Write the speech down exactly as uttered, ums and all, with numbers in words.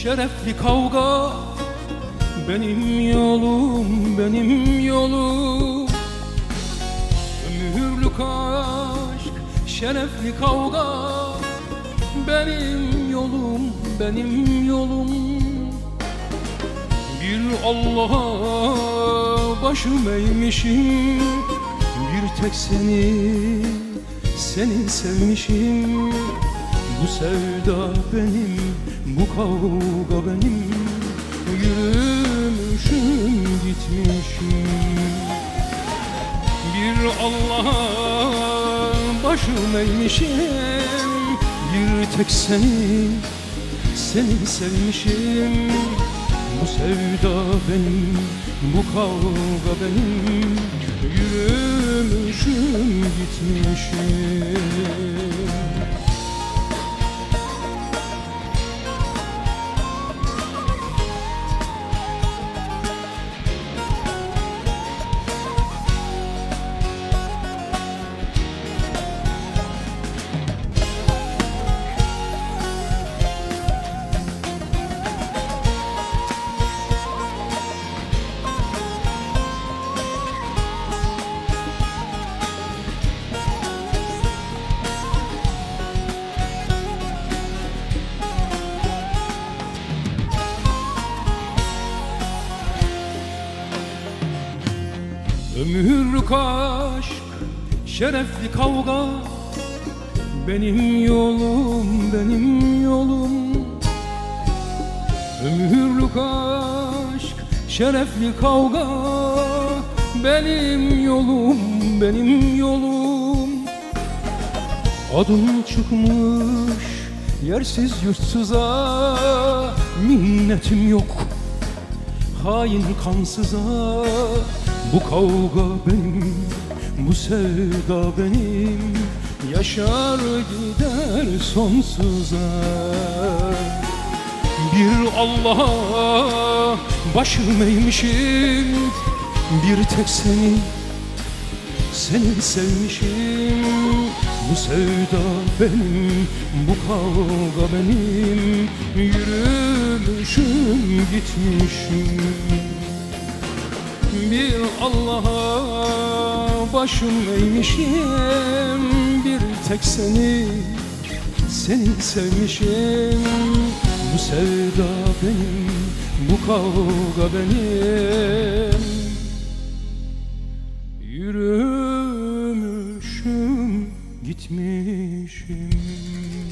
şerefli kavga benim yolum, benim yolum. Mühürlük aşk, şerefli kavga benim yolum, benim yolum. Bir Allah'a başım eğmişim, bir tek seni, seni sevmişim. Bu sevda benim, bu kavga benim, yürümüşüm gitmişim. Bir Allah'a başım eğmişim, bir tek seni, seni sevmişim. Bu sevda benim, bu kavga benim, yürümüşüm gitmişim. Ömürlük aşk, şerefli kavga benim yolum, benim yolum. Ömürlük aşk, şerefli kavga benim yolum, benim yolum. Adım çıkmış yersiz yurtsuza, minnetim yok hain kansıza. Bu kavga benim, bu sevda benim, yaşar gider sonsuza. Bir Allah'a başım eğmişim, bir tek seni, seni sevmişim. Bu sevda benim, bu kavga benim, yürümüşüm gitmişim. Bir Allah'a başım eğmişim, bir tek seni, seni sevmişim. Bu sevda benim, bu kavga benim, yürümüşüm gitmişim.